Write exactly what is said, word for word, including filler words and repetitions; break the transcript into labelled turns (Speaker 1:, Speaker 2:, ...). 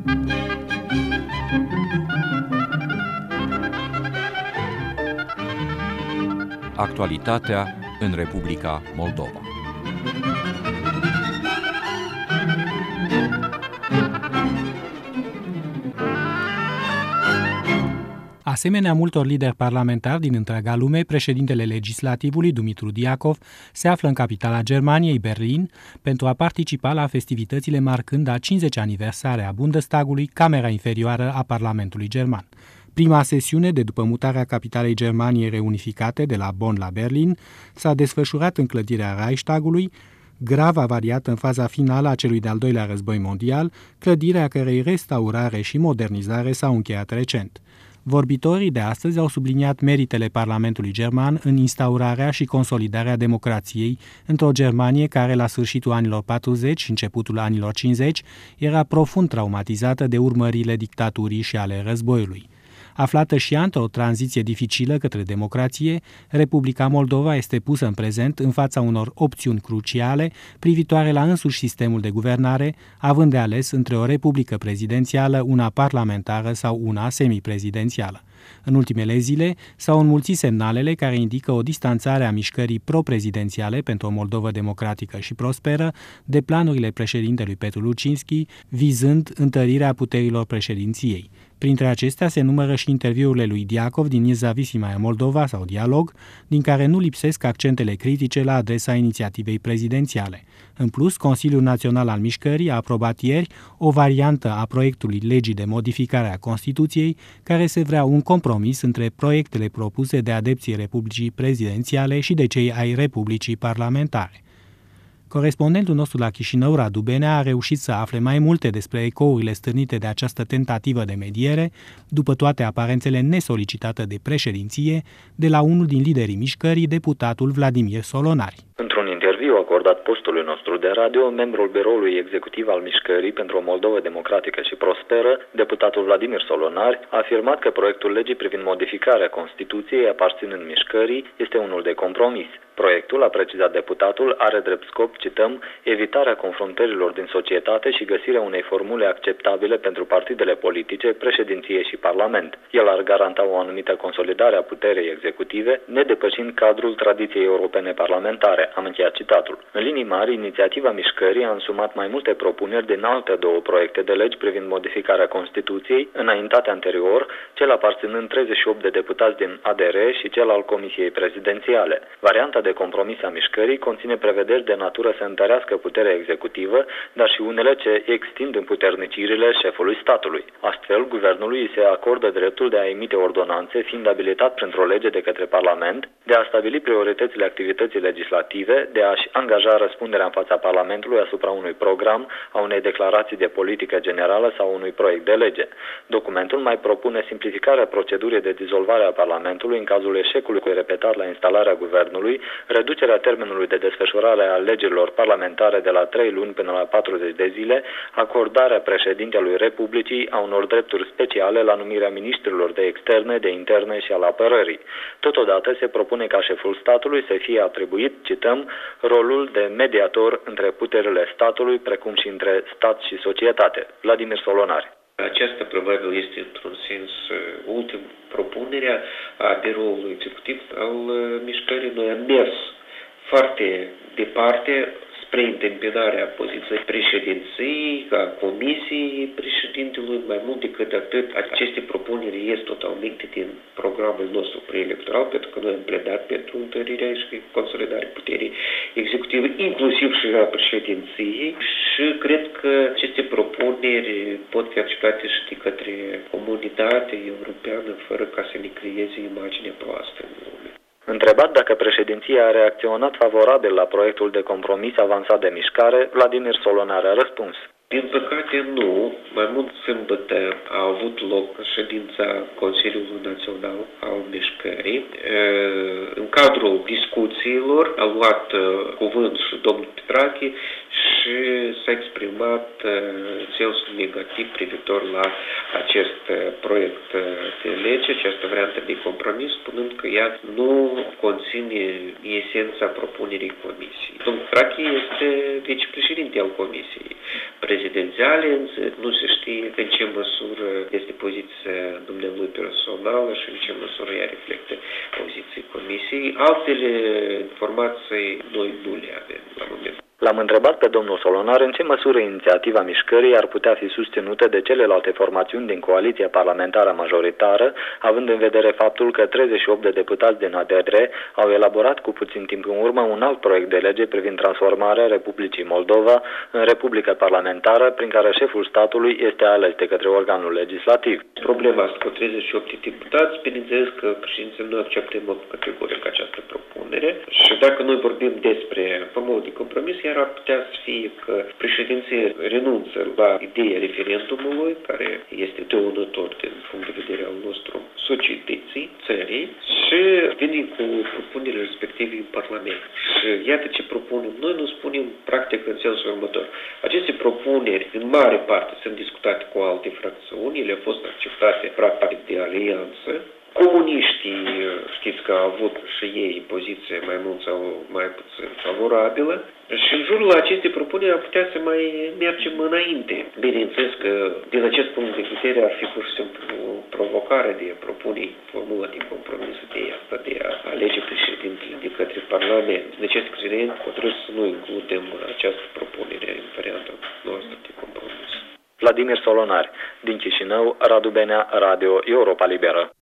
Speaker 1: Actualitatea în Republica Moldova.
Speaker 2: Asemenea multor lideri parlamentari din întreaga lume, președintele legislativului, Dumitru Diacov, se află în capitala Germaniei, Berlin, pentru a participa la festivitățile marcând a cincizecea aniversare a Bundestagului, camera inferioară a Parlamentului German. Prima sesiune de după mutarea capitalei Germaniei reunificate de la Bonn la Berlin s-a desfășurat în clădirea Reichstagului, grav avariată în faza finală a celui de-al doilea război mondial, clădirea cărei restaurare și modernizare s-au încheiat recent. Vorbitorii de astăzi au subliniat meritele Parlamentului german în instaurarea și consolidarea democrației într-o Germanie care, la sfârșitul anilor patruzeci și începutul anilor cincizeci, era profund traumatizată de urmările dictaturii și ale războiului. Aflată și ea într-o tranziție dificilă către democrație, Republica Moldova este pusă în prezent în fața unor opțiuni cruciale privitoare la însuși sistemul de guvernare, având de ales între o republică prezidențială, una parlamentară sau una semiprezidențială. În ultimele zile s-au înmulțit semnalele care indică o distanțare a mișcării pro-prezidențiale pentru o Moldovă democratică și prosperă de planurile președintelui Petru Lucinski, vizând întărirea puterilor președinției. Printre acestea se numără și interviurile lui Diacov din Nezavisima Moldova sau Dialog, din care nu lipsesc accentele critice la adresa inițiativei prezidențiale. În plus, Consiliul Național al Mișcării a aprobat ieri o variantă a proiectului legii de modificare a Constituției, care se vrea un compromis între proiectele propuse de adepții Republicii Prezidențiale și de cei ai Republicii Parlamentare. Corespondentul nostru la Chișinău, Radu Benea, a reușit să afle mai multe despre ecourile stârnite de această tentativă de mediere, după toate aparențele nesolicitate de președinție, de la unul din liderii mișcării, deputatul Vladimir Solonari.
Speaker 3: Într-un interviu acordat postului nostru de radio, membrul biroului executiv al Mișcării pentru o Moldovă democratică și prosperă, deputatul Vladimir Solonari, a afirmat că proiectul legii privind modificarea Constituției aparținând Mișcării este unul de compromis. Proiectul, a precizat deputatul, are drept scop, cităm, evitarea confruntărilor din societate și găsirea unei formule acceptabile pentru partidele politice, președinție și parlament. El ar garanta o anumită consolidare a puterii executive, nedepășind cadrul tradiției europene parlamentare. Am încheiat citatul. În linii mari, inițiativa Mișcării a însumat mai multe propuneri din alte două proiecte de legi privind modificarea Constituției, înaintate anterior, cel aparținând treizeci și opt de deputați din A D R și cel al Comisiei Prezidențiale. Varianta de compromis a Mișcării conține prevederi de natură să întărească puterea executivă, dar și unele ce extind împuternicirile șefului statului. Astfel, guvernului îi se acordă dreptul de a emite ordonanțe, fiind abilitat printr-o lege de către Parlament, de a stabili prioritățile activității legislative, de a-și angaja răspunderea în fața Parlamentului asupra unui program, a unei declarații de politică generală sau unui proiect de lege. Documentul mai propune simplificarea procedurii de dizolvare a Parlamentului în cazul eșecului repetat la instalarea guvernului, reducerea termenului de desfășurare a legilor parlamentare de la trei luni până la patruzeci de zile, acordarea președintelui Republicii a unor drepturi speciale la numirea ministrilor de externe, de interne și al apărării. Totodată se propune ca șeful statului să fie atribuit, cităm, rolul de mediator între puterile statului, precum și între stat și societate. Vladimir Solonari.
Speaker 4: Aceasta probabil este, într-un sens, ultim propunerea a biroului executiv al Mișcării. Noi am mers foarte departe spre întâmpinarea poziției președinției, a comisiei președintelui. Mai mult decât atât, aceste propuneri ies totalmente din programul nostru preelectoral, pentru că noi am pledat pentru întărirea și consolidarea puterii executive, inclusiv și a președinției, și cred că aceste propuneri pot fi acceptate și de către comunitatea europeană, fără ca să ne creeze imagine proastă în lume.
Speaker 3: Întrebat dacă președinția a reacționat favorabil la proiectul de compromis avansat de mișcare, Vladimir Solonari a răspuns.
Speaker 4: Din păcate nu. Mai mult sâmbătă a avut loc ședința Consiliului Național al Mișcării. În cadrul discuțiilor a luat cuvânt și domnul Petrache și s-a exprimat sensul negativ privitor la acest proiect de lege, această variantă de compromis, spunând că ea nu conține esența propunerii comisiei. Domnul Trache este vicepreședinte al comisiei prezidențiale, însă nu se știe în ce măsură este poziția dumnealui personală și în ce măsură ea reflectă poziția comisiei. Altele informații noi nu le avem la moment.
Speaker 3: L-am întrebat pe domnul Solonar în ce măsură inițiativa mișcării ar putea fi susținută de celelalte formațiuni din coaliția parlamentară majoritară, având în vedere faptul că treizeci și opt de deputați din A D R au elaborat cu puțin timp în urmă un alt proiect de lege privind transformarea Republicii Moldova în Republică parlamentară, prin care șeful statului este ales de către organul legislativ.
Speaker 4: Problema asta cu treizeci și opt de deputați, bineînțeles că președinții nu acceptă în mod categoric această propunere și dacă noi vorbim despre formulă de compromis, iar ar putea să fie că președinții renunță la ideea referendumului, care este dăunător din punct de vedere al nostru societății, țării, și vine cu propunerile respective în Parlament. Și iată ce propunem. Noi nu spunem practic în sensul următor. Aceste propuneri, în mare parte, sunt discutate cu alte fracțiuni, ele au fost acceptate practic de alianță. Comuniștii, știți că au avut și ei poziție mai mult sau mai puțin favorabilă și în jurul acestei propuneri ar putea să mai mergem înainte. Bineînțeles că din acest punct de vedere ar fi pur și simplu provocarea de a propune formula de compromis de asta, de a alege președintele de către Parlament. În acest cazin, trebuie să nu includem această propunere în varianta noastră de compromis.
Speaker 3: Vladimir Solonari, din Chișinău, Radu Benea, Radio Europa Liberă.